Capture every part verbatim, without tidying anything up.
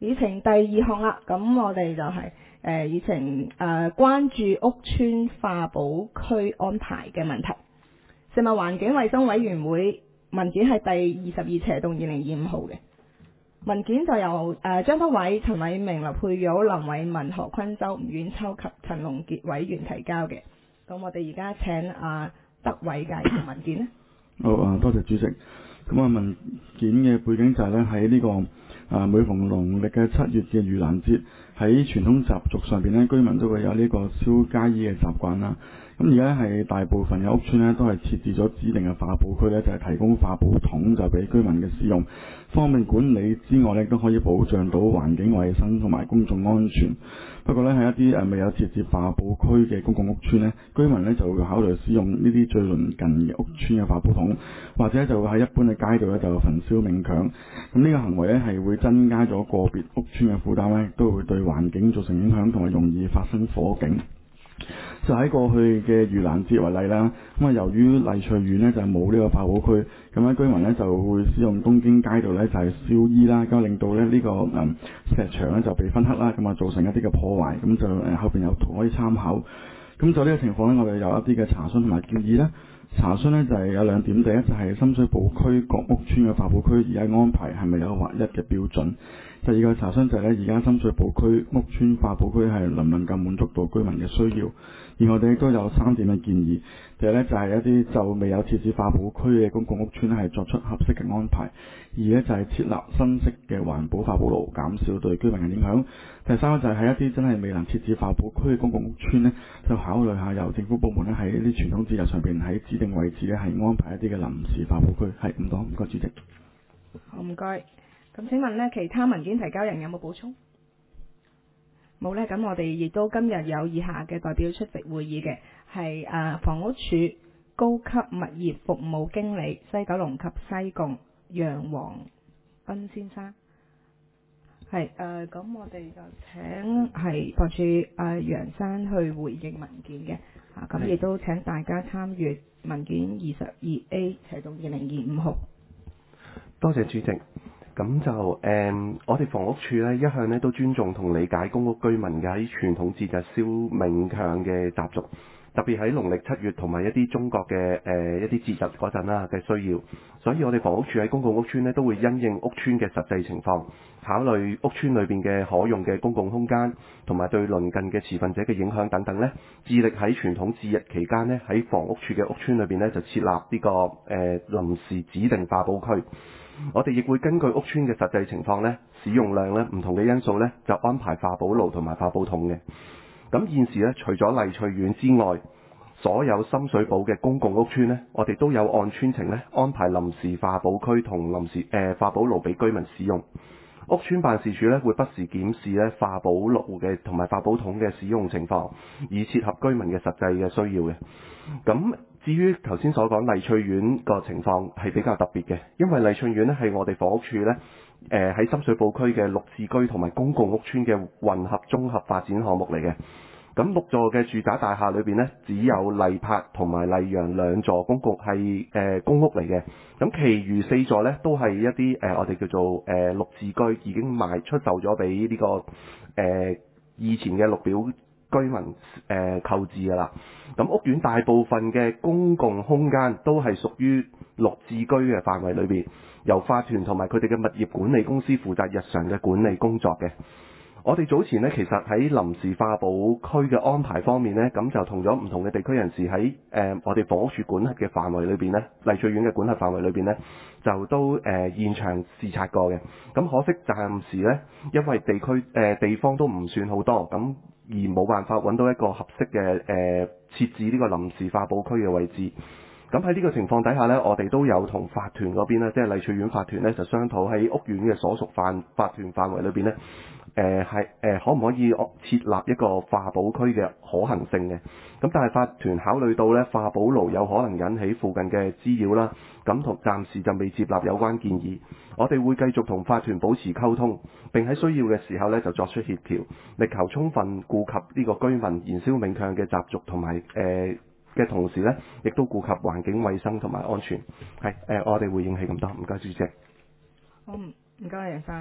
議程第二項啦，咁我哋就係、是、誒、呃、議程誒、呃、關注屋邨化寶區安排嘅問題。食物環境衞生委員會文件係第二十二斜動二零二五號嘅文件，就由誒張德偉、陳偉明、劉佩玉、林偉文、何坤洲、吳婉秋及陳龍傑委員提交嘅。咁我哋而家請阿、呃、德偉介紹文件咧。 好啊，多謝主席。咁啊，文件嘅背景就係咧喺呢個啊每逢農曆嘅七月嘅盂蘭節，喺傳統習俗上邊咧，居民都會有呢個燒街衣嘅習慣啦。咁而家係大部分嘅屋邨咧，都係設置咗指定嘅化寶區咧，就係、是、提供化寶桶就俾居民嘅使用，方便管理之外咧，都可以保障到環境衛生同埋公眾安全。不過咧，喺一啲誒未有設置化寶區嘅公共屋邨咧，居民咧就會考慮使用呢啲最鄰近嘅屋邨嘅化寶桶，或者就會喺一般嘅街道咧就焚燒冥鏹。咁呢個行為咧係會增加咗個別屋邨嘅負擔咧，都會對環境造成影響，同埋容易發生火警。就喺過去嘅盂蘭節為例啦，咁啊由於麗翠苑呢就冇呢個化寶區，咁咧居民呢就會使用東京街道呢就係燒衣啦，咁令到咧呢個誒石牆呢就被燻黑啦，咁啊造成一啲嘅破壞，咁就誒後邊有圖可以參考。咁就呢個情況呢，我哋有一啲嘅查詢同埋建議啦。查詢呢就係有兩點，第一就係深水埗區各屋邨嘅化寶區而家安排係咪有劃一嘅標準？第二個查詢就係咧，而家深水埗區屋邨化寶區係能唔能夠滿足到居民嘅需要？而我哋亦都有三點嘅建議。第一咧就係一啲就未有設置化寶區嘅公共屋邨係作出合適嘅安排。二咧就係設立新式嘅環保化寶爐，減少對居民嘅影響。第三個就係喺一啲真係未能設置化寶區嘅公共屋邨呢，就考慮下由政府部門咧喺呢啲傳統節日上邊喺指定位置咧係安排一啲嘅臨時化寶區。係咁多，唔該主席。 好，唔該。咁請問呢，其他文件提交人有冇補充？冇呢，咁我哋亦都今日有以下嘅代表出席會議嘅，係誒房屋署高級物業服務經理西九龍及西貢楊黃斌先生。係誒，咁、呃、我哋就請係房署誒楊生去回應文件嘅，啊咁亦都請大家參閱文件二十二 A 斜動二零二五號。 多謝主席。咁就誒、嗯，我哋房屋署咧一向咧都尊重同理解公屋居民嘅喺傳統節日燒冥鏹嘅習俗，特別喺農曆七月同埋一啲中國嘅誒、呃、一啲節日嗰陣啦嘅需要，所以我哋房屋署喺公共屋邨咧都會因應屋邨嘅實際情況，考慮屋邨裏邊嘅可用嘅公共空間同埋對鄰近嘅持份者嘅影響等等咧，致力喺傳統節日期間咧喺房屋署嘅屋邨裏邊咧就設立呢、這個誒、呃、臨時指定化寶區。我哋亦會根據屋邨嘅實際情況咧、使用量咧、唔同嘅因素咧，就安排化寶爐同埋化寶桶嘅。咁現時咧，除咗麗翠苑之外，所有深水埗嘅公共屋邨咧，我哋都有按邨情咧安排臨時化寶區同臨時誒、呃、化寶爐俾居民使用。屋邨辦事處咧會不時檢視咧化寶爐嘅同埋化寶桶嘅使用情況，以切合居民嘅實際嘅需要嘅。咁至於頭先所講麗翠苑個情況係比較特別嘅，因為麗翠苑咧係我哋房屋署咧誒喺深水埗區嘅綠置居同埋公共屋邨嘅混合綜合發展項目嚟嘅。咁六座嘅住宅大廈裏邊呢，只有麗柏同埋麗陽兩座公共係誒、呃、公屋嚟嘅。咁，其餘四座呢，都係一啲誒、呃、我哋叫做誒綠置居，已經賣出售咗俾呢個誒、呃、以前嘅綠表居民誒、呃、購置㗎啦。咁屋苑大部分嘅公共空間都係屬於綠置居嘅範圍裏邊，由法團同埋佢哋嘅物業管理公司負責日常嘅管理工作嘅。我哋早前呢，其實喺臨時化寶區嘅安排方面呢，咁就同咗唔同嘅地區人士喺誒、呃、我哋房屋署管轄嘅範圍裏邊呢，麗翠苑嘅管轄範圍裏邊呢，就都誒、呃、現場視察過嘅。咁可惜暫時呢，因為地區誒、呃、地方都唔算好多，咁而冇辦法揾到一個合適嘅誒設置呢個臨時化寶區嘅位置。咁喺呢個情況底下呢，我哋都有同法團嗰邊呢，即係麗翠苑法團呢，就商討喺屋苑嘅所屬範法團範圍裏邊呢，誒係誒可唔可以設立一個化寶區嘅可行性嘅？咁但係法團考慮到呢化寶爐有可能引起附近嘅滋擾啦，咁同暫時就未接納有關建議。我哋會繼續同法團保持溝通，並喺需要嘅時候呢就作出協調，力求充分顧及呢個居民燃燒冥鏹嘅習俗同埋誒嘅同時呢，亦都顧及環境衛生同埋安全。係誒、呃，我哋回應係咁多，唔該主席。 好，唔該楊生。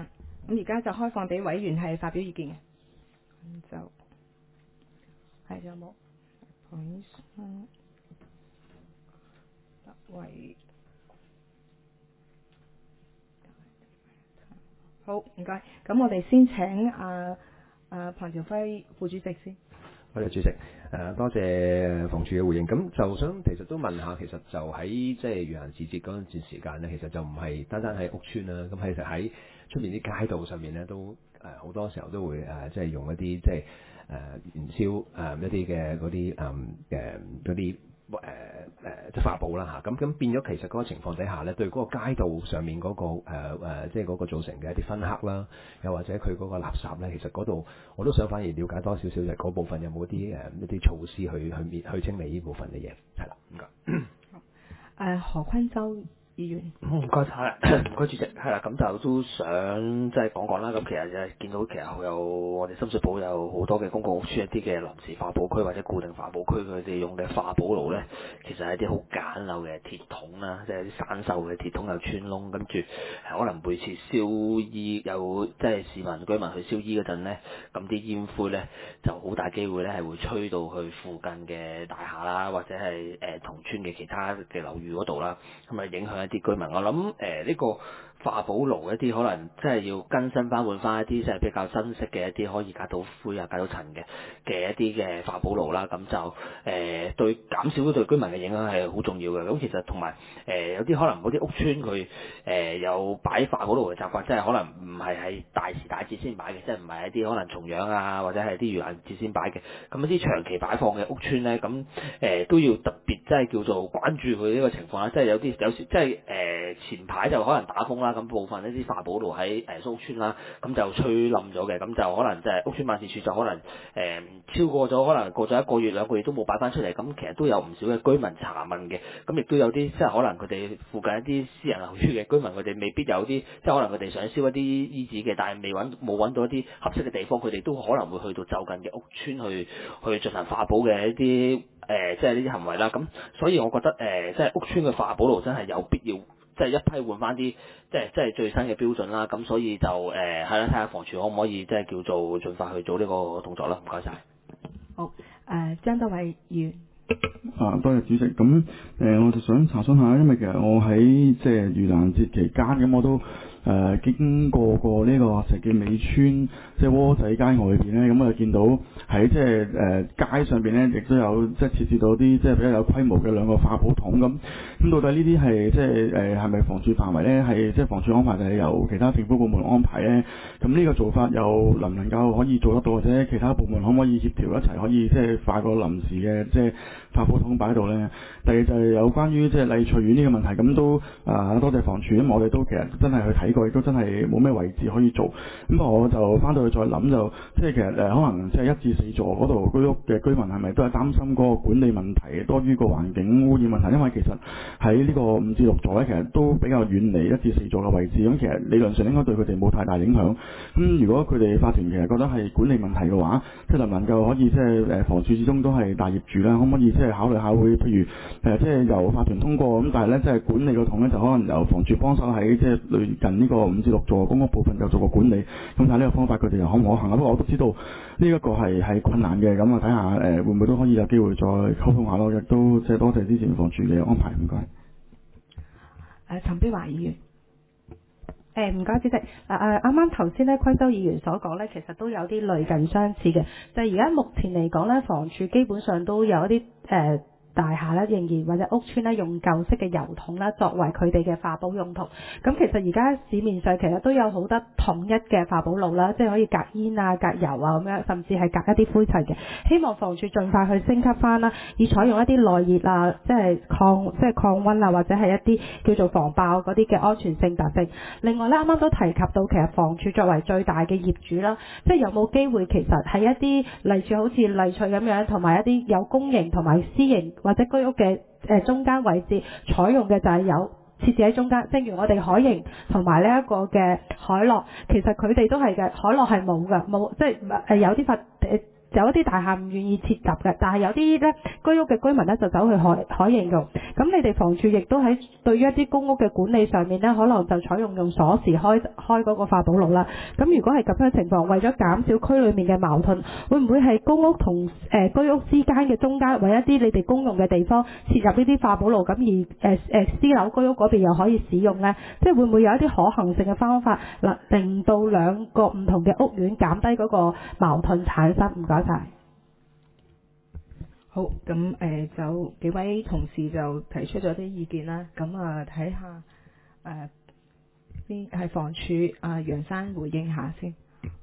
咁而家就開放俾委員係發表意見嘅。咁就係有冇？為好唔該。咁我哋先請啊啊彭朝輝副主席先。 多謝主席，誒、呃、多謝房署嘅回應。咁就想其實都問下，其實就喺即係盂蘭節節嗰段時間咧，其實就唔係單單喺屋邨啦，咁其實喺出面啲街道上面咧，都誒好、呃、多時候都會誒、呃、即係用一啲即係誒燃燒誒、呃、一啲嘅嗰啲誒嘅嗰啲。誒誒即係化寶啦嚇，咁咁變咗其實嗰個情況底下咧，對嗰個街道上面嗰、那個誒、呃、即係嗰個造成嘅一啲熏黑啦，又或者佢嗰個垃圾咧，其實嗰度我都想反而了解多少少，就係嗰部分有冇啲誒一啲措施去去滅去清理呢部分嘅嘢，係啦，唔該。 誒何坤洲議員， 唔該晒，唔該主席，係啦，咁就都想即係講講啦。咁其實就係見到其實有我哋深水埗有好多嘅公共屋邨一啲嘅臨時化寶區或者固定化寶區，佢哋用嘅化寶爐咧，其實係啲好簡陋嘅鐵桶啦，即係啲生鏽嘅鐵桶有穿窿，跟住可能每次燒衣有即係市民居民去燒衣嗰陣咧，咁啲煙灰咧就好大機會咧係會吹到去附近嘅大廈啦，或者係誒同村嘅其他嘅樓宇嗰度啦，咁啊影響一啲居民。我諗誒呢個化寶爐一啲可能即係要更新翻換翻一啲即係比較新式嘅一啲可以隔到灰啊隔到塵嘅嘅一啲嘅化寶爐啦，咁就誒、呃、對減少對居民嘅影響係好重要嘅。咁其實同埋誒有啲可能嗰啲屋邨佢誒有擺化寶爐嘅習慣，即係可能唔係喺大時大節先擺嘅，即係唔係一啲可能重陽啊或者係啲盂蘭節先擺嘅。咁一啲長期擺放嘅屋邨咧，咁誒、呃、都要特別即係叫做關注佢呢個情況啦。即係有啲有時即係誒、呃、前排就可能打風啦。咁部分一啲化寶爐喺誒蘇村啦，咁就吹冧咗嘅，咁就可能即係屋邨辦事處就可能誒、呃、超過咗，可能過咗一個月兩個月都冇擺翻出嚟，咁其實都有唔少嘅居民查問嘅，咁亦都有啲即係可能佢哋附近一啲私人樓宇嘅居民，佢哋未必有啲即係可能佢哋想燒一啲衣紙嘅，但係未揾冇揾到一啲合適嘅地方，佢哋都可能會去到就近嘅屋邨去去進行化寶嘅一啲誒、呃、即係呢啲行為啦。咁所以我覺得誒、呃、即係屋邨嘅化寶爐真係有必要。即係一批換翻啲，即係即係最新嘅標準啦。咁所以就誒係啦，睇下房署可唔可以即係叫做盡快去做呢個動作啦。唔該晒。 好，誒、呃、張德偉議員。 啊，多謝主席。咁誒、呃，我就想查詢下，因為其實我喺即係盂蘭節期間，咁我都誒、呃、經過過呢個石硤尾村，即係窩仔街外邊咧，咁我就見到喺即係誒街上邊咧，亦都有即係設置到啲即係比較有規模嘅兩個化寶桶咁。咁到底呢啲係即係誒係咪房署範圍咧？係即係房署安排定係由其他政府部門安排咧？咁呢個做法又能唔能夠可以做得到，或者其他部門可唔可以協調一齊，可以即係化個臨時嘅即係化寶桶擺喺度咧？第二就係有關於即係麗翠苑呢個問題，咁都啊多謝房署，因為我哋都其實真係去睇過，亦都真係冇咩位置可以做。咁我就翻到去再諗就，即係其實誒可能即係一至四座嗰度居屋嘅居民係咪都係擔心嗰個管理問題多於個環境污染問題？因為其實喺呢個五至六座咧，其實都比較遠離一至四座嘅位置，咁其實理論上應該對佢哋冇太大影響。咁如果佢哋法團其實覺得係管理問題嘅話，即係能唔能夠可以即係誒房署始終都係大業主啦，可唔可以即係考慮下會譬如誒、呃、即係由法團通過咁，但係咧即係管理個桶咧就可能由房署幫手喺即係類近呢個五至六座公屋部分就做個管理。咁但係呢個方法佢哋又可唔可行啊？不過我都知道呢一個係係困難嘅，咁啊睇下誒會唔會都可以有機會再溝通下咯。亦都即係多謝之前房署嘅安排，唔該。 誒陳碧華議員。誒唔該主席，誒誒啱啱頭先咧，坤洲議員所講咧，其實都有啲類近相似嘅，就係而家目前嚟講咧，房署基本上都有一啲誒。呃大廈咧仍然或者屋邨咧用舊式嘅油桶啦作為佢哋嘅化寶用途。咁其實而家市面上其實都有好多統一嘅化寶爐啦，即係可以隔煙啊、隔油啊咁樣，甚至係隔一啲灰塵嘅。希望房署盡快去升級翻啦，以採用一啲耐熱啊，即係抗即係抗溫啊，或者係一啲叫做防爆嗰啲嘅安全性特性。另外咧，啱啱都提及到其實房署作為最大嘅業主啦，即係有冇機會其實係一啲例如好似麗翠咁樣，同埋一啲有公營同埋私營或者居屋嘅誒中間位置採用嘅就係有設置喺中間，正如我哋海盈同埋呢一個嘅海樂，其實佢哋都係嘅，海樂係冇㗎，冇即係誒有啲法誒有一啲大廈唔願意設立嘅，但係有啲咧居屋嘅居民咧就走去海海盈度。咁你哋房署亦都喺對於一啲公屋嘅管理上面咧，可能就採用用鎖匙開開嗰個化寶爐啦。咁如果係咁樣嘅情況，為咗減少區裏面嘅矛盾，會唔會係公屋同誒、呃、居屋之間嘅中間，為一啲你哋公用嘅地方設入呢啲化寶爐，咁而誒誒私樓居屋嗰邊又可以使用呢？即係會唔會有一啲可行性嘅方法，嗱令到兩個唔同嘅屋苑減低嗰個矛盾產生？唔該晒。 好，咁誒、呃、就幾位同事就提出咗啲意見啦。咁啊睇下誒邊係房署啊楊生回應下先。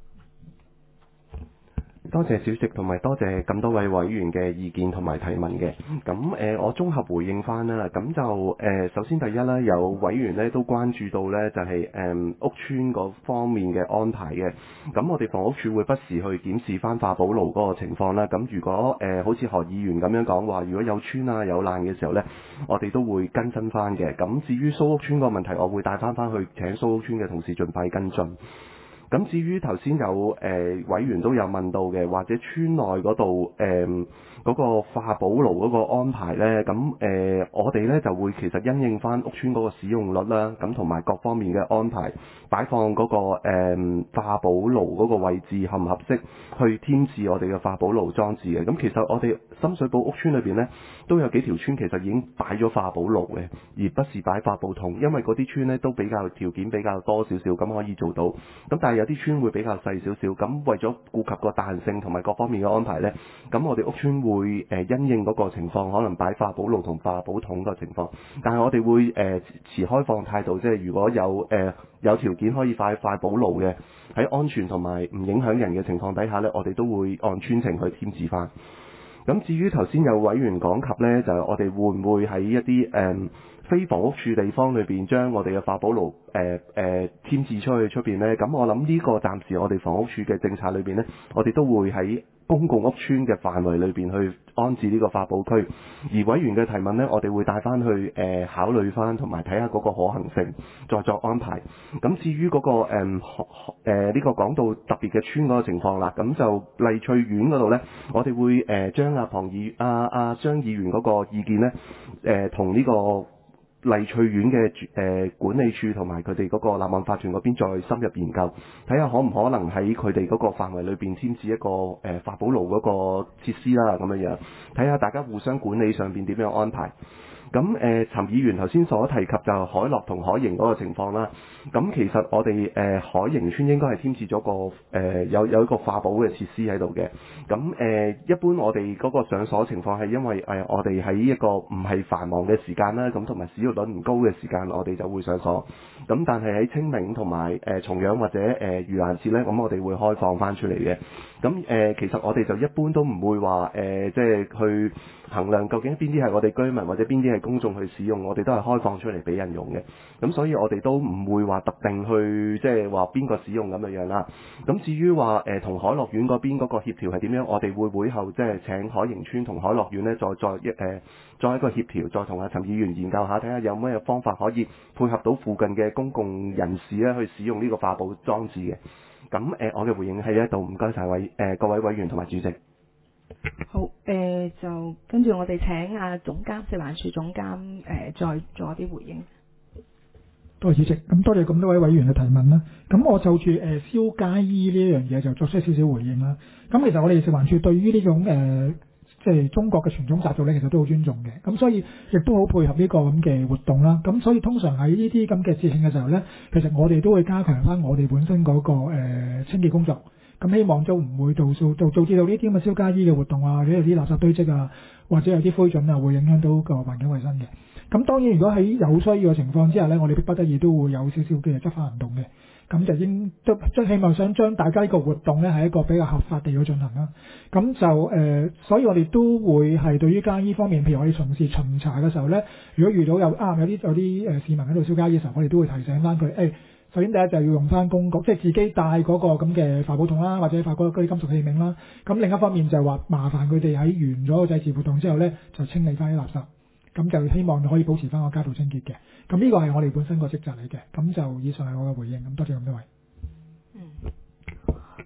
多謝主席同埋多謝咁多位委員嘅意見同埋提問嘅。咁誒、呃，我綜合回應翻啦。咁就誒、呃，首先第一啦，有委員咧都關注到咧，就係、是、誒、呃、屋邨嗰方面嘅安排嘅。咁我哋房屋署會不時去檢視翻化寶爐嗰個情況啦。咁如果誒、呃、好似何議員咁樣講話，如果有穿啊有爛嘅時候咧，我哋都會更新翻嘅。咁至於蘇屋邨個問題，我會帶翻翻去請蘇屋邨嘅同事盡快跟進。咁至於頭先有誒、呃、委員都有問到嘅，或者村內嗰度誒嗰個化寶爐嗰個安排呢，咁誒、呃、我哋呢就會其實因應翻屋邨嗰個使用率啦，咁同埋各方面嘅安排，擺放嗰、嗰個誒、呃、化寶爐嗰個位置合唔合適，去添置我哋嘅化寶爐裝置嘅。咁其實我哋深水埗屋邨裏邊呢，都有幾條村其實已經擺咗化寶爐嘅，而不是擺化寶桶，因為嗰啲村呢都比較條件比較多少少，咁可以做到。咁但係有啲村會比較細少少，咁為咗顧及個彈性同埋各方面嘅安排呢，咁我哋屋邨會誒、呃、因應嗰個情況，可能擺化寶爐同化寶桶個情況，但係我哋會誒、呃、持開放態度，即係如果有誒、呃、有條件可以擺化寶爐嘅，喺安全同埋唔影響人嘅情況底下呢，我哋都會按村情去添置翻。咁至於頭先有委員講及呢，就係、我哋會唔會喺一啲誒、呃非房屋處地方裏邊將我哋嘅化寶爐誒誒添置出去出邊呢？咁我諗呢個暫時我哋房屋處嘅政策裏邊呢，我哋都會喺公共屋邨嘅範圍裏邊去安置呢個化寶區。而委員嘅提問呢，我哋會帶翻去誒、呃、考慮翻，同埋睇下嗰個可行性，再作安排。咁至於嗰、那個誒誒呢個講到特別嘅村嗰個情況啦，咁就麗翠苑嗰度呢，我哋會誒、呃、將阿龐議阿阿張議員嗰個意見呢，誒同呢個麗翠苑嘅誒、呃、管理處同埋佢哋嗰個立案法團嗰邊再深入研究，睇下可唔可能喺佢哋嗰個範圍裏邊添置一個誒、呃、化寶爐嗰個設施啦，咁樣樣睇下大家互相管理上邊點樣安排。咁誒、呃，陳議員頭先所提及就海樂同海盈嗰個情況啦。咁其實我哋誒、呃、海盈村應該係添置咗個誒、呃、有有一個化寶嘅設施喺度嘅。咁誒、呃、一般我哋嗰個上鎖情況係因為誒、呃、我哋喺一個唔係繁忙嘅時間啦，咁同埋使用率唔高嘅時間，我哋就會上鎖。咁但係喺清明同埋誒重陽或者誒盂蘭節咧，咁我哋會開放翻出嚟嘅。咁誒、呃、其實我哋就一般都唔會話誒即係去衡量究竟邊啲係我哋居民或者邊啲係公眾去使用，我哋都係開放出嚟俾人用嘅。咁所以我哋都唔會話特定去即係話邊個使用咁樣樣啦。咁至於話誒同海樂苑嗰邊嗰個協調係點樣，我哋會會後即係請海盈村同海樂苑咧再再一誒再一個協調，再同阿陳議員研究下，睇下有咩方法可以配合到附近嘅公共人士咧去使用呢個化寶裝置嘅。咁誒、呃，我嘅回應喺呢一度，唔該晒委誒各位委員同埋主席。 好，誒、呃、就跟住我哋請阿總監食環署總監誒、呃、再做一啲回應。 多謝主席，咁多謝咁多位委員嘅提問啦。咁我就住誒燒街衣呢一樣嘢就作出少少回應啦。咁其實我哋食環署對於呢種誒、呃、即係中國嘅傳統習俗咧，其實都好尊重嘅。咁所以亦都好配合呢個咁嘅活動啦。咁所以通常喺呢啲咁嘅節慶嘅時候咧，其實我哋都會加強翻我哋本身嗰、那個、呃、清潔工作。咁希望都唔會導致導導致到呢啲咁嘅燒街衣嘅活動啊，或者有啲垃圾堆積啊，或者有啲灰燼啊，會影響到個環境衞生嘅。咁當然，如果喺有需要嘅情況之下呢，我哋迫不得已都會有少少嘅執法行動嘅。咁就應都即係希望想將大家呢個活動呢係一個比較合法地去進行啦。咁就誒、呃，所以我哋都會係對於街衣方面，譬如我哋從事巡查嘅時候呢，如果遇到有啱有啲有啲誒市民喺度燒街衣嘅時候，我哋都會提醒翻佢誒。首先第一就係要用翻公共，即係自己帶嗰個咁嘅化寶桶啦，或者化嗰啲金屬器皿啦。咁另一方面就係話麻煩佢哋喺完咗個祭祀活動之後呢，就清理翻啲垃圾。咁就希望可以保持翻個街道清潔嘅。咁呢個係我哋本身個職責嚟嘅。咁就以上係我嘅回應。咁多謝咁多位。 嗯。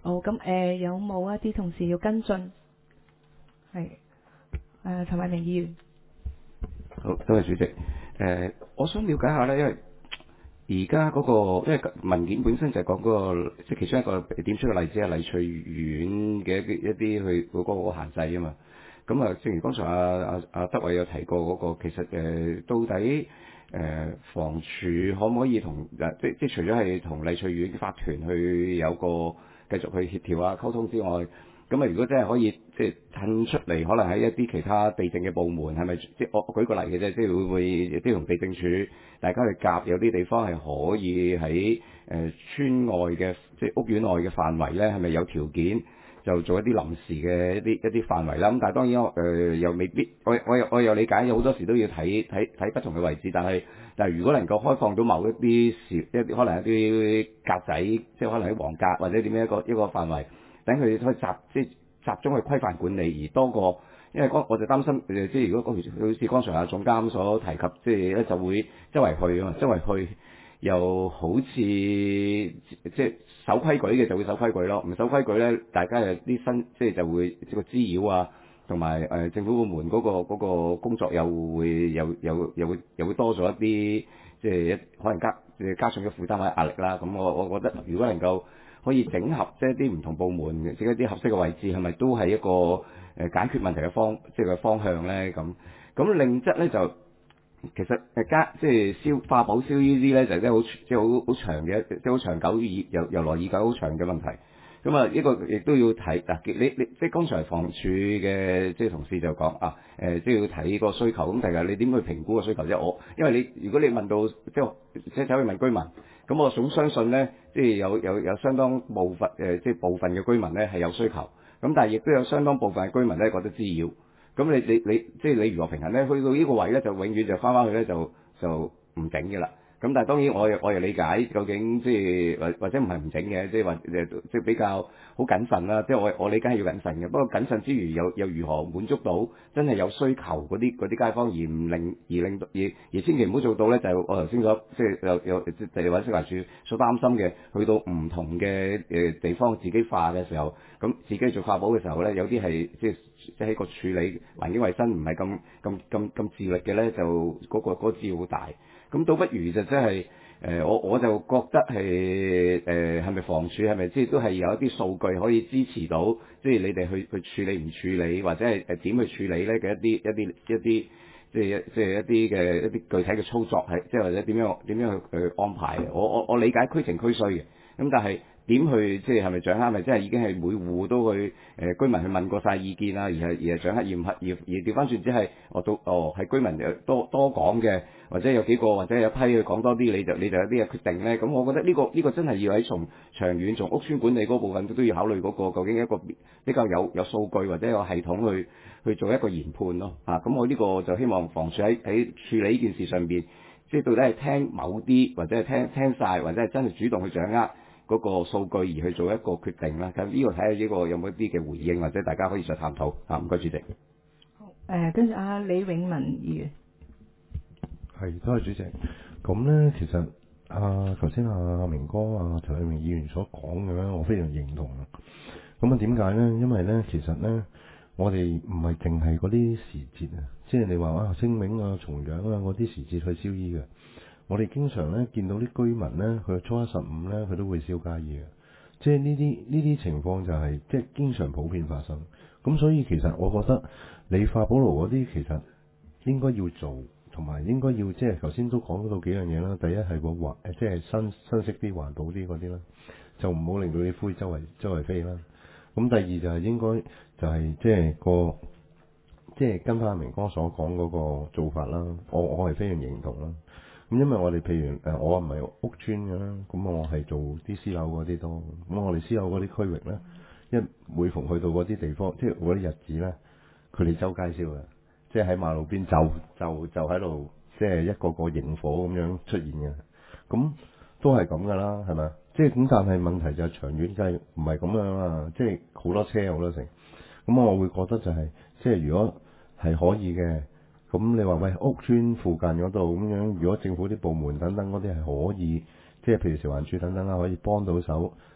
好，咁誒、呃、有冇一啲同事要跟進？係誒陳偉明議員。 好，多謝主席。誒、呃，我想了解下咧，因為而家嗰個，因為文件本身就係講嗰個，即係其中一個點出嘅例子係麗翠苑嘅一啲一啲去嗰個個限制啊嘛。咁啊，正如剛才阿阿阿德偉有提過嗰、那個，其實誒、呃、到底誒、呃、房署可唔可以同誒即即除咗係同麗翠苑法團去有個繼續去協調啊溝通之外，咁啊，如果真係可以即係褪出嚟，可能喺一啲其他地政嘅部門，係咪即係我舉個例嘅啫，即係會唔會即係同地政署大家去夾，有啲地方係可以喺誒、呃、村外嘅即係屋苑內嘅範圍咧，係咪有條件就做一啲臨時嘅一啲一啲範圍啦？咁但係當然誒、呃、又未必，我我又我又理解有好多時都要睇睇睇不同嘅位置，但係但係如果能夠開放到某一啲時一啲可能一啲格仔，即係可能喺黃格或者點樣一個一個範圍。等佢可以集即係集中去規範管理，而多過，因為我就擔心誒，即係如果好似剛才阿總監所提及，即係咧就會周圍去啊嘛，周圍去又好似即係守規矩嘅就會守規矩咯，唔守規矩咧，大家有啲新即係就會即個滋擾啊，同埋誒政府部門嗰個嗰個工作又會又又又會又會多咗一啲即係可能加即係加上嘅負擔或者壓力啦。咁我我覺得如果能夠可以整合即係一啲唔同部門，即係一啲合適嘅位置，係咪都係一個誒解決問題嘅方，即係個方向咧？咁咁另質咧就其實誒加即係消化保銷呢啲咧，就真係好即係好好長嘅，即係好長久以由由來已久好長嘅問題。咁啊，呢個亦都要睇嗱，你你即係剛才房署嘅即係同事就講啊，誒即係要睇個需求。咁其實你點去評估個需求啫？我因為你如果你問到即係即係走去問居民。咁我總相信咧，即係有有有相當部分誒、呃，即係部分嘅居民咧係有需求，咁但係亦都有相當部分嘅居民咧覺得滋擾。咁你你你即係你如何平衡咧？去到呢個位咧，就永遠就翻返去咧，就就唔整嘅啦。咁但係當然我又我又理解究竟即係或或者唔係唔整嘅，即係話誒即係比較好謹慎啦。即係我我理解係要謹慎嘅，不過謹慎之餘又又如何滿足到真係有需求嗰啲嗰啲街坊，而唔令而令而而千祈唔好做到咧，就係我頭先所即係有有即係或者食環署所擔心嘅，去到唔同嘅誒地方自己化嘅時候，咁自己做化保嘅時候咧，有啲係即係即係喺個處理環境衞生唔係咁咁咁咁自力嘅咧，就嗰個嗰個滋擾好大。咁倒不如就真係誒，我我就覺得係誒係咪房署係咪即係都係有一啲數據可以支持到，即係你哋去去處理唔處理，或者係誒點去處理咧嘅一啲一啲一啲即係即係一啲嘅一啲具體嘅操作係，即係或者點樣點樣去去安排嘅。我我我理解區情區需嘅，咁但係點去即係係咪掌握？咪即係已經係每戶都去誒、呃、居民去問過晒意見啦，而係而係掌握而唔係而而調翻轉，只係我到哦係居民又多多講嘅，或者有幾個或者有批去講多啲，你就你就有啲嘅決定咧。咁我覺得呢、呢個呢、呢個真係要喺從長遠從屋邨管理嗰部分都要考慮嗰、嗰個究竟一個比較有有數據或者有系統去去做一個研判咯。啊，咁我呢個就希望房署喺喺處理呢件事上邊，即係到底係聽某啲或者係聽聽曬，或者係真係主動去掌握嗰個數據而去做一個決定啦。咁呢個睇下呢個有冇一啲嘅回應，或者大家可以再探討。啊，唔該主席。 好，誒跟住阿李永文議員。 係，多謝主席。咁咧，其實啊，頭先阿明哥啊，陳偉明議員所講嘅咧，我非常認同啊。咁啊，點解咧？因為咧，其實咧，我哋唔係淨係嗰啲時節啊，即係你話啊，清明啊、重陽啊嗰啲時節去燒衣嘅。我哋經常咧見到啲居民咧，佢初一十五咧，佢都會燒街衣嘅。即係呢啲呢啲情況就係、是、即係經常普遍發生。咁所以其實我覺得你化寶爐嗰啲其實應該要做，同埋應該要即係頭先都講到幾樣嘢啦。第一係個環誒，即係新新式啲環保啲嗰啲啦，就唔好令到啲灰周圍周圍飛啦。咁第二就係應該就係即係個即係跟翻阿明哥所講嗰個做法啦。我我係非常認同啦。咁因為我哋譬如誒，我唔係屋邨嘅啦，咁我係做啲私樓嗰啲多。咁我哋私樓嗰啲區域咧，因為每逢去到嗰啲地方，即係嗰啲日子咧，佢哋周街燒嘅，即係喺馬路邊就就就喺度，即係一個個螢火咁樣出現嘅。咁都係咁噶啦，係咪？即係咁，但係問題就係長遠計唔係咁樣啊！即係好多車好多成。咁我會覺得就係、是，即係如果係可以嘅。咁你話喂，屋邨附近嗰度咁樣，如果政府啲部門等等嗰啲係可以，即係譬如食環署等等啦，可以幫到手，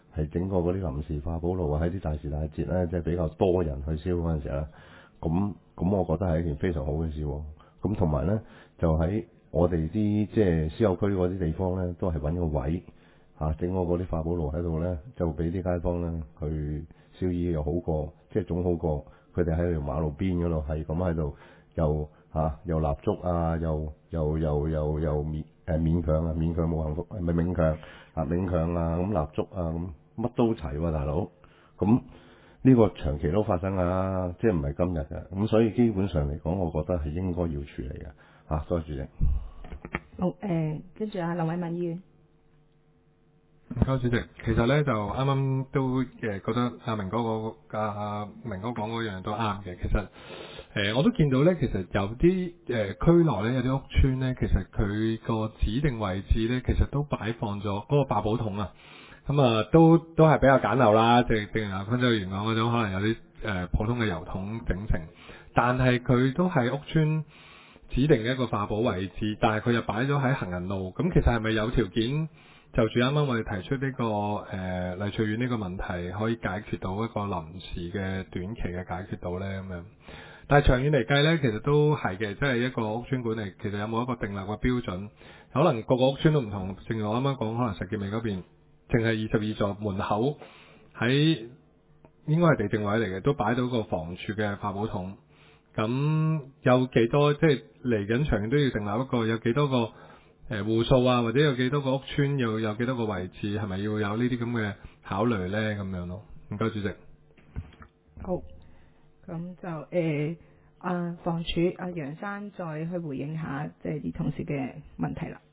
係整個嗰啲臨時化寶爐啊，喺啲大時大節咧，即係比較多人去燒嗰陣時咧，咁咁我覺得係一件非常好嘅事喎。咁同埋咧，就喺我哋啲即係私有區嗰啲地方咧，都係揾個位嚇整個嗰啲化寶爐喺度咧，就俾啲街坊咧去燒衣又好過，即係總好過佢哋喺條馬路邊嗰度係咁喺度又嚇、啊、又蠟燭啊，又又又又又勉誒勉強啊，勉強冇幸福係咪勉強啊勉強啊咁蠟燭啊咁乜都齊喎、啊、大佬，咁呢個長期都發生啊，即係唔係今日嘅，咁所以基本上嚟講，我覺得係應該要處理嘅嚇。多謝主席。 好誒，跟住啊，林偉文議員。 唔該，主席。其實咧就啱啱都誒覺得阿明哥個阿明哥講嗰樣都啱嘅。其實誒、呃、我都見到咧，其實有啲誒、呃、區內咧有啲屋邨咧，其實佢個指定位置咧，其實都擺放咗嗰個化寶桶啊。咁啊、嗯，都都係比較簡陋啦，即係正如阿坤州議員講嗰種，可能有啲誒、呃、普通嘅油桶整成，但係佢都係屋邨指定嘅一個化寶位置，但係佢又擺咗喺行人路，咁其實係咪有條件就住啱啱我哋提出呢、這個誒麗翠苑呢個問題，可以解決到一個臨時嘅短期嘅解決到呢？咁樣？但係長遠嚟計呢，其實都係嘅，即係一個屋邨管理，其實有冇一個定立嘅標準？可能個個屋邨都唔同，正如我啱啱講，可能石硤尾嗰邊。淨係二十二座門口喺應該係地政位嚟嘅，都擺到個房署嘅化寶桶。咁有幾多即係嚟緊長遠都要訂立一個有幾多個誒戶數啊，或者有幾多個屋邨要有幾多個位置，係咪要有呢啲咁嘅考慮咧？咁樣咯。唔該，主席。 好，咁就誒啊房署阿楊生再去回應下即係啲同事嘅問題啦。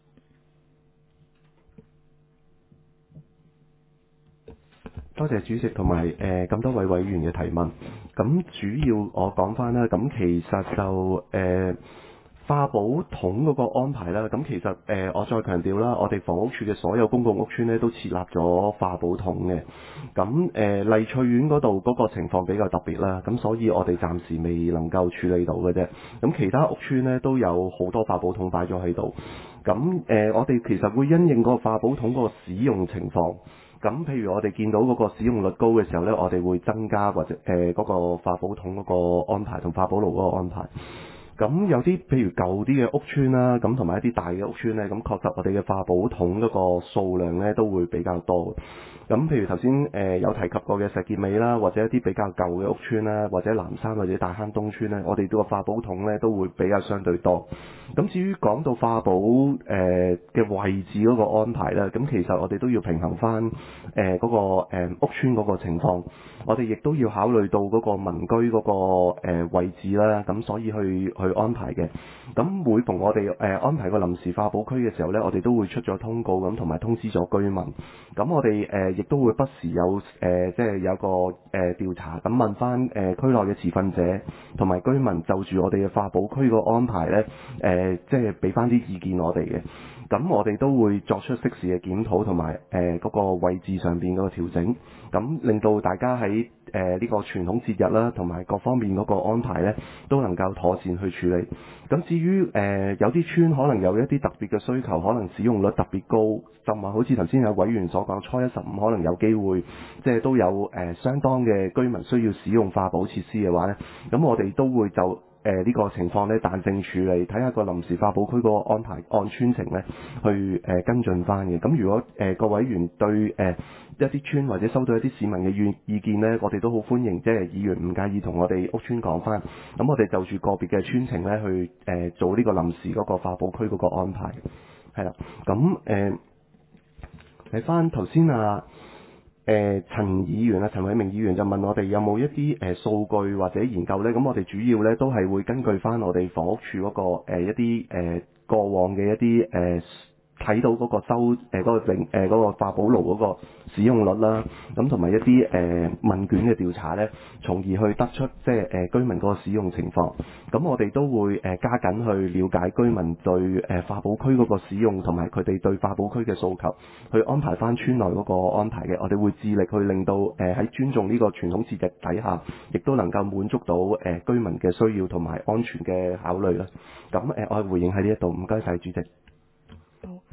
多謝主席同埋誒咁多位委員嘅提問。咁主要我講翻啦，咁其實就誒、呃、化寶桶嗰個安排啦。咁其實誒、呃、我再強調啦，我哋房屋署嘅所有公共屋邨咧都設立咗化寶桶嘅。咁誒麗翠苑嗰度嗰個情況比較特別啦，咁所以我哋暫時未能夠處理到嘅啫。咁其他屋邨咧都有好多化寶桶擺咗喺度。咁誒、呃、我哋其實會因應嗰個化寶桶嗰個使用情況。咁譬如我哋見到嗰個使用率高嘅時候呢，我哋會增加或者誒嗰、呃嗰個化寶桶嗰個安排同化寶爐嗰個安排。咁有啲譬如舊啲嘅屋邨啦，咁同埋一啲大嘅屋邨呢，咁確實我哋嘅化寶桶嗰個數量呢都會比較多。咁譬如頭先誒有提及過嘅石硤尾啦，或者一啲比較舊嘅屋邨啦，或者南山或者大坑東邨呢，我哋呢個化寶桶呢都會比較相對多。咁至於講到化寶誒嘅位置嗰個安排咧，咁其實我哋都要平衡翻誒嗰個誒、呃、屋邨嗰個情況，我哋亦都要考慮到嗰個民居嗰、嗰個、呃、位置啦，咁所以去去安排嘅。咁每逢我哋誒、呃、安排個臨時化寶區嘅時候咧，我哋都會出咗通告咁，同埋通知咗居民。咁我哋誒亦都會不時有誒、呃、即係有個誒調查，咁問翻誒、呃、區內嘅持份者同埋居民就住我哋嘅化寶區個安排咧，誒、呃、即係俾翻啲意見我哋嘅。咁我哋都會作出適時嘅檢討同埋誒嗰個位置上邊嗰個調整，咁令到大家喺誒呢個傳統節日啦，同埋各方面嗰個安排咧，都能夠妥善去處理。咁至於誒、呃、有啲村可能有一啲特別嘅需求，可能使用率特別高，就話好似頭先有委員所講，初一十五可能有機會即係都有誒、呃、相當嘅居民需要使用化寶設施嘅話咧，咁我哋都會就誒呢、呃這個情況咧彈性處理，睇下個臨時化寶區嗰個安排按村情咧去誒、呃、跟進翻嘅。咁如果誒個、呃、委員對誒、呃、一啲村或者收到一啲市民嘅意意見咧，我哋都好歡迎，即係議員唔介意同我哋屋村講翻，咁我哋就住個別嘅村情咧去誒、呃、做呢個臨時嗰個化寶區嗰個安排，係啦。咁誒睇翻頭先啊。誒、呃、陳議員啊，陳偉明議員就問我哋有冇一啲誒、呃、數據或者研究呢？咁我哋主要呢都係會根據翻我哋房屋署嗰、那個、呃、一啲誒、呃、過往嘅一啲誒睇到嗰個收誒嗰、呃那個領誒嗰個化寶爐嗰個使用率啦，咁同埋一啲誒、呃、問卷嘅調查呢，從而去得出即係誒、呃、居民嗰個使用情況。咁我哋都會誒、呃、加緊去了解居民對誒、呃、化寶區嗰個使用同埋佢哋對化寶區嘅訴求，去安排翻村內嗰個安排嘅。我哋會致力去令到誒喺、呃、尊重呢個傳統節日底下，亦都能夠滿足到誒、呃、居民嘅需要同埋安全嘅考慮啦。咁誒、呃，我係回應喺呢一度，唔該晒主席。 好，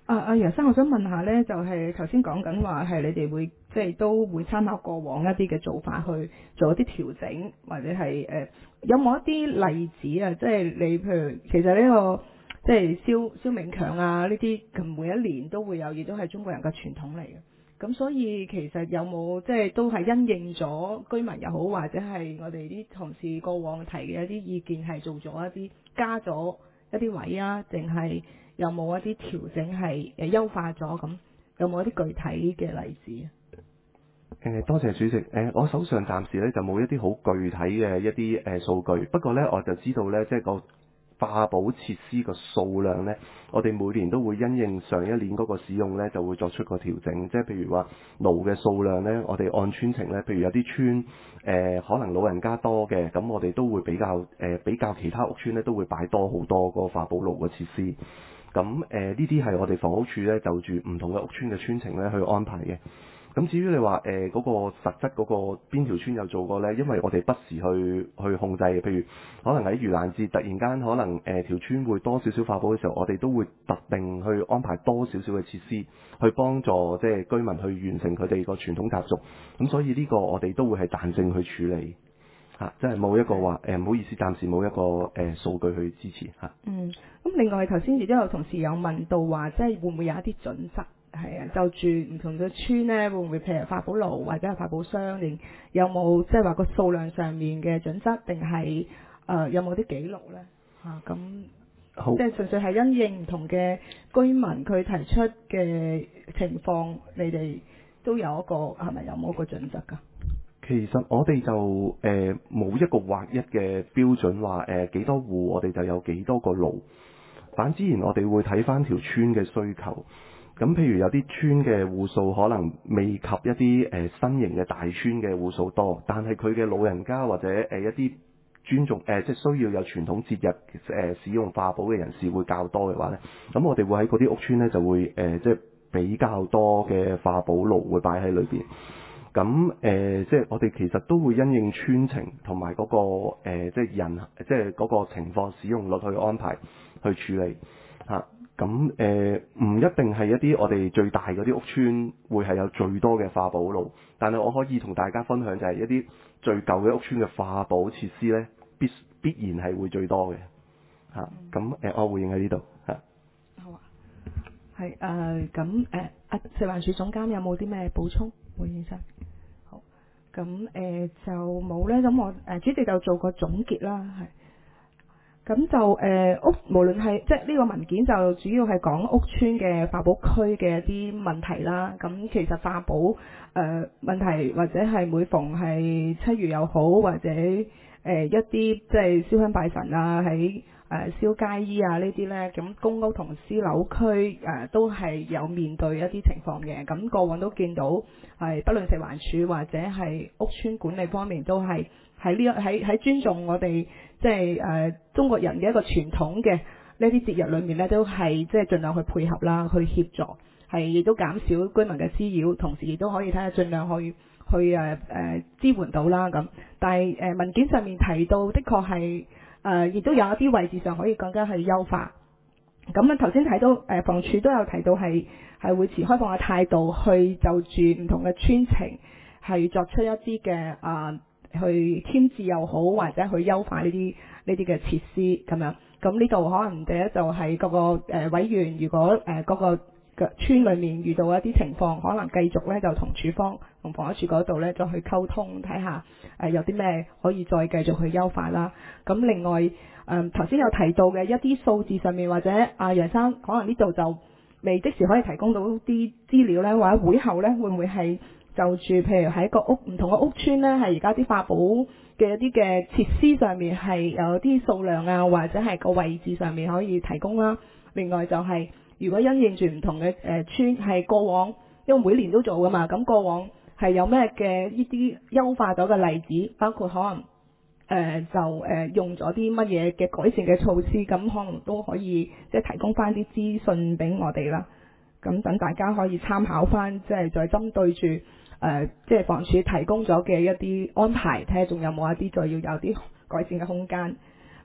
啊啊楊生，我想問下咧，就係頭先講緊話係你哋會即係都會參考過往一啲嘅做法去做一啲調整，或者係誒、呃、有冇一啲例子啊？即係你譬如其實呢、這個即係燒燒冥鏹啊呢啲，每一年都會有，亦都係中國人嘅傳統嚟嘅。咁所以其實有冇即係都係因應咗居民又好，或者係我哋啲同事過往提嘅一啲意見，係做咗一啲加咗一啲位啊，定係有冇一啲調整係誒優化咗？咁有冇一啲具體嘅例子啊？ 誒，多謝主席。誒，我手上暫時咧就冇一啲好具體嘅一啲誒數據，不過咧我就知道咧，即係個化寶設施個數量咧，我哋每年都會因應上一年嗰個使用咧，就會作出個調整。即係譬如話爐嘅數量咧，我哋按村情咧，譬如有啲村誒、呃、可能老人家多嘅，咁我哋都會比較誒、呃、比較其他屋村咧，都會擺多好多個化寶爐嘅設施。咁誒呢啲係我哋房屋處咧就住唔同嘅屋村嘅村情咧去安排嘅。咁至於你話誒嗰個實質嗰個邊條村有做過呢？因為我哋不時去去控制嘅，譬如可能喺盂蘭節突然間可能誒、呃、條村會多少少化寶嘅時候，我哋都會特定去安排多少少嘅設施去幫助即係居民去完成佢哋個傳統習俗。咁所以呢個我哋都會係彈性去處理嚇，即係冇一個話誒唔好意思，暫時冇一個誒、呃、數據去支持嚇。 嗯，咁另外頭先亦都有同事有問到話，即係會唔會有一啲準則？係啊，就住唔同嘅村咧，會唔會譬如化寶爐或者係化寶箱，定有冇即係話個數量上面嘅準則，定係誒有冇啲記錄咧？嚇咁，即係純粹係因應唔同嘅居民佢提出嘅情況，你哋都有一個係咪有冇一個準則㗎？ 其實我哋就誒冇、呃、一個劃一嘅標準話誒幾多戶我哋就有幾多個爐，反之然我哋會睇返條村嘅需求。咁譬如有啲村嘅戶數可能未及一啲誒、呃、新型嘅大村嘅戶數多，但係佢嘅老人家或者誒、呃、一啲尊重誒、呃、即係需要有傳統節日誒、呃、使用化寶嘅人士會較多嘅話咧，咁我哋會喺嗰啲屋村咧就會誒、呃、即係比較多嘅化寶爐會擺喺裏邊。咁誒、呃、即係我哋其實都會因應村情同埋嗰個、呃、即係人即係嗰個情況使用率去安排去處理嚇。咁誒唔一定係一啲我哋最大嗰啲屋村會係有最多嘅化寶爐，但係我可以同大家分享就係一啲最舊嘅屋村嘅化寶設施咧，必必然係會最多嘅嚇。咁、啊、誒、呃，我回應喺呢度嚇。 好啊，係誒咁誒，阿食環署總監有冇啲咩補充？會先生，好，咁誒、呃、就冇咧。咁我誒、呃、主席就做個總結啦，係。咁就誒、呃、屋，無論係即係呢個文件就主要係講屋邨嘅化寶區嘅一啲問題啦。咁其實化寶誒、呃、問題或者係每逢係七月又好，或者誒、呃、一啲即係燒香拜神啊，喺誒、呃、燒街衣啊呢啲咧，咁公屋同私樓區誒、呃、都係有面對一啲情況嘅。咁過往都見到係不論食環署或者係屋邨管理方面都係喺呢一喺喺尊重我哋。即係誒、呃、中國人嘅一個傳統嘅呢啲節日裏面咧，都係即係盡量去配合啦，去協助，係亦都減少居民嘅滋擾，同時亦都可以睇下盡量去去誒誒、呃、支援到啦咁。但係誒、呃、文件上面提到，的確係誒亦都有一啲位置上可以更加去優化。咁啊頭先睇到誒、呃、房署都有提到係係會持開放嘅態度去就住唔同嘅村情係作出一啲嘅啊。呃去添置又好，或者去優化呢啲呢啲嘅設施咁樣。咁呢度可能第一就係嗰個誒、呃、委員，如果誒嗰、呃嗰個嘅村裏面遇到一啲情況，可能繼續咧就同署方同房屋署嗰度咧再去溝通，睇下誒有啲咩可以再繼續去優化啦。咁另外誒頭先有提到嘅一啲數字上面，或者阿楊生可能呢度就未即時可以提供到啲資料咧，或者會後咧會唔會係？就住，譬如喺個屋唔同嘅屋邨咧，係而家啲化寶嘅一啲嘅設施上面係有啲數量啊，或者係個位置上面可以提供啦。另外就係、是、如果因應住唔同嘅誒邨，係過往因為每年都做㗎嘛，咁過往係有咩嘅呢啲優化咗嘅例子，包括可能誒、呃、就誒、呃、用咗啲乜嘢嘅改善嘅措施，咁可能都可以即係提供翻啲資訊俾我哋啦。咁等大家可以參考翻，即係再針對住。誒、呃，即係房署提供咗嘅一啲安排，睇下仲有冇一啲再要有啲改善嘅空間。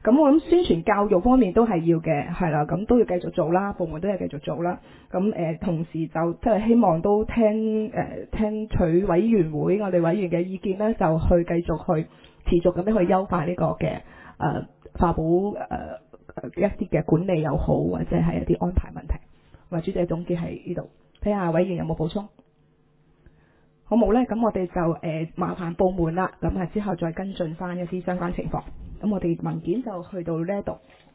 咁我諗宣傳教育方面都係要嘅，係啦，咁都要繼續做啦，部門都係繼續做啦。咁誒、呃、同時就即係希望都聽誒、呃、聽取委員會我哋委員嘅意見咧，就去繼續去持續咁樣去優化呢個嘅誒化寶誒一啲嘅管理又好，或者係一啲安排問題。咁啊，主席總結喺呢度，睇下委員有冇補充。好冇咧？咁我哋就誒、呃、麻煩部門啦，咁啊之後再跟進翻一啲相關情況。咁我哋文件就去到呢一度。